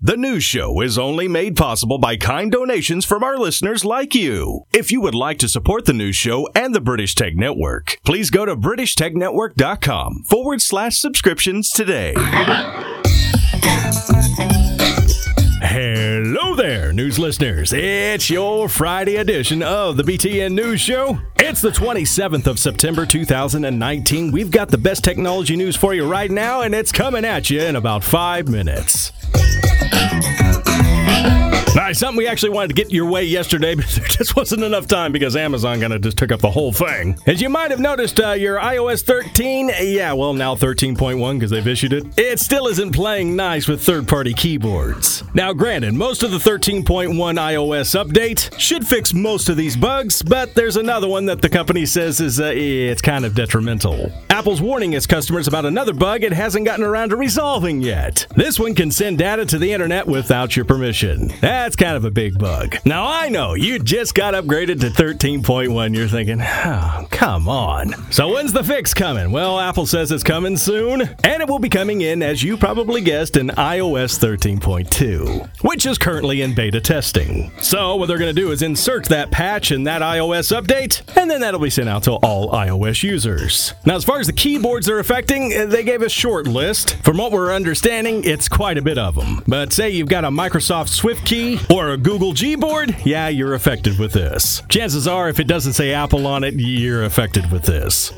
The news show is only made possible by kind donations from our listeners like you. If you would like to support the news show and the British Tech Network, please go to BritishTechNetwork.com/subscriptions today. Hello there, news listeners. It's your Friday edition of the BTN News Show. It's the 27th of September, 2019. We've got the best technology news for you right now, and it's coming at you in about 5 minutes. All right, something we actually wanted to get your way yesterday, but there just wasn't enough time because Amazon kind of just took up the whole thing. As you might have noticed, your iOS 13, now 13.1 because they've issued it, it still isn't playing nice with third-party keyboards. Now, granted, most of the 13.1 iOS update should fix most of these bugs, but there's another one that the company says is it's kind of detrimental. Apple's warning its customers about another bug it hasn't gotten around to resolving yet. This one can send data to the internet without your permission. That's kind of a big bug. Now, I know you just got upgraded to 13.1. You're thinking, oh, come on. So when's the fix coming? Well, Apple says it's coming soon, and it will be coming in, as you probably guessed, in iOS 13.2, which is currently in beta testing. So what they're going to do is insert that patch in that iOS update, and then that'll be sent out to all iOS users. Now, as far as the keyboards they're affecting, they gave a short list. From what we're understanding, it's quite a bit of them. But say you've got a Microsoft Swift key or a Google Gboard, yeah, you're affected with this. Chances are, if it doesn't say Apple on it, you're affected with this.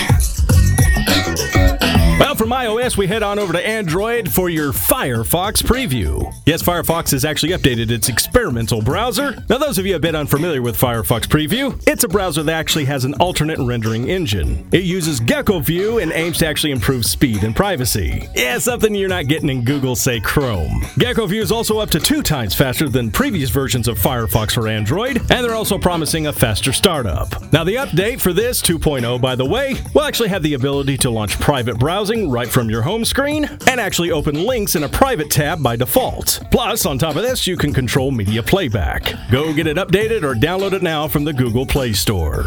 Well, from iOS, we head on over to Android for your Firefox preview. Yes, Firefox has actually updated its experimental browser. Now, those of you a bit unfamiliar with Firefox preview, it's a browser that actually has an alternate rendering engine. It uses Gecko View and aims to actually improve speed and privacy. Yeah, something you're not getting in Google, say, Chrome. Gecko View is also up to 2 times faster than previous versions of Firefox for Android, and they're also promising a faster startup. Now, the update for this 2.0, by the way, will actually have the ability to launch private browsing right from your home screen and actually open links in a private tab by default. Plus, on top of this, you can control media playback. Go get it updated or download it now from the Google Play Store.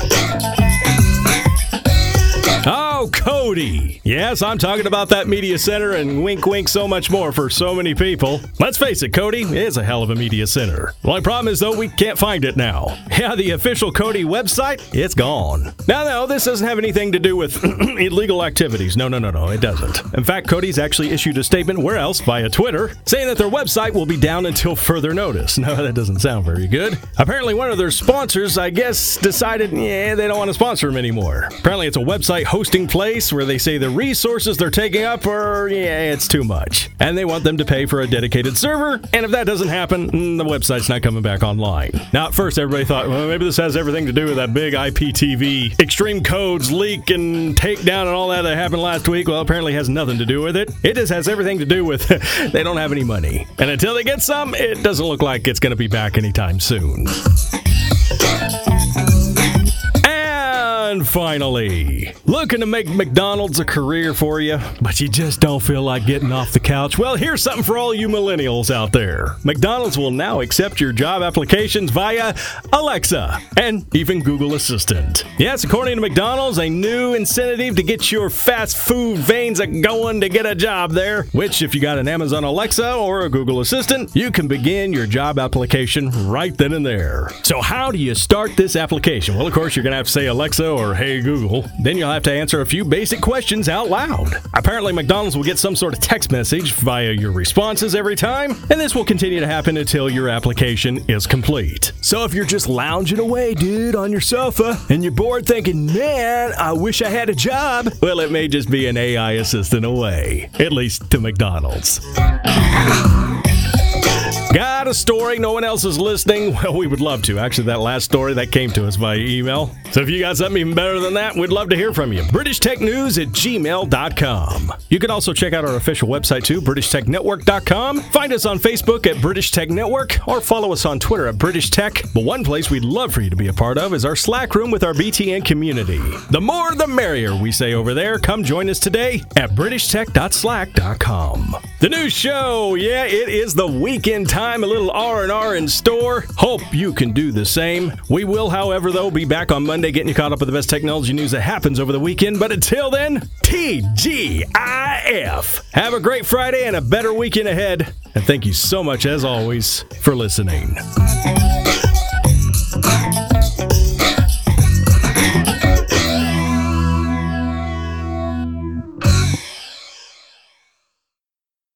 Oh, Kodi. Yes, I'm talking about that media center and wink wink so much more for so many people. Let's face it, Kodi is a hell of a media center. The only problem is, though, we can't find it now. Yeah, the official Kodi website, it's gone. Now, no, this doesn't have anything to do with illegal activities. No, it doesn't. In fact, Kodi's actually issued a statement, where else, via Twitter, saying that their website will be down until further notice. No, that doesn't sound very good. Apparently, one of their sponsors, I guess, decided, they don't want to sponsor them anymore. Apparently, it's a website hosting place where they say the resources they're taking up are, it's too much. And they want them to pay for a dedicated server, and if that doesn't happen, the website's not coming back online. Now, at first, everybody thought, well, maybe this has everything to do with that big IPTV Extreme Codes leak and takedown and all that happened last week. Well, apparently has nothing to do with it. It just has everything to do with they don't have any money. And until they get some, it doesn't look like it's going to be back anytime soon. And finally, looking to make McDonald's a career for you, but you just don't feel like getting off the couch? Well, here's something for all you millennials out there. McDonald's will now accept your job applications via Alexa and even Google Assistant. Yes, according to McDonald's, a new incentive to get your fast food veins going to get a job there, which if you got an Amazon Alexa or a Google Assistant, you can begin your job application right then and there. So how do you start this application? Well, of course, you're going to have to say Alexa or Hey Google. Then you'll have to answer a few basic questions out loud. Apparently, McDonald's will get some sort of text message via your responses every time, and this will continue to happen until your application is complete. So if you're just lounging away, dude, on your sofa, and you're bored thinking, man, I wish I had a job, well, it may just be an AI assistant away, at least to McDonald's. Got a story? No one else is listening? Well, we would love to. Actually, that last story, that came to us via email. So if you got something even better than that, we'd love to hear from you. BritishTechNews@gmail.com. You can also check out our official website too, BritishTechNetwork.com. Find us on Facebook at British Tech Network, or follow us on Twitter at British Tech. But one place we'd love for you to be a part of is our Slack room with our BTN community. The more the merrier, we say over there. Come join us today at BritishTech.slack.com. The news show, yeah, it is the weekend time. A little R&R in store. Hope you can do the same. We will, however, though, be back on Monday getting you caught up with the best technology news that happens over the weekend. But until then, TGIF. Have a great Friday and a better weekend ahead. And thank you so much, as always, for listening.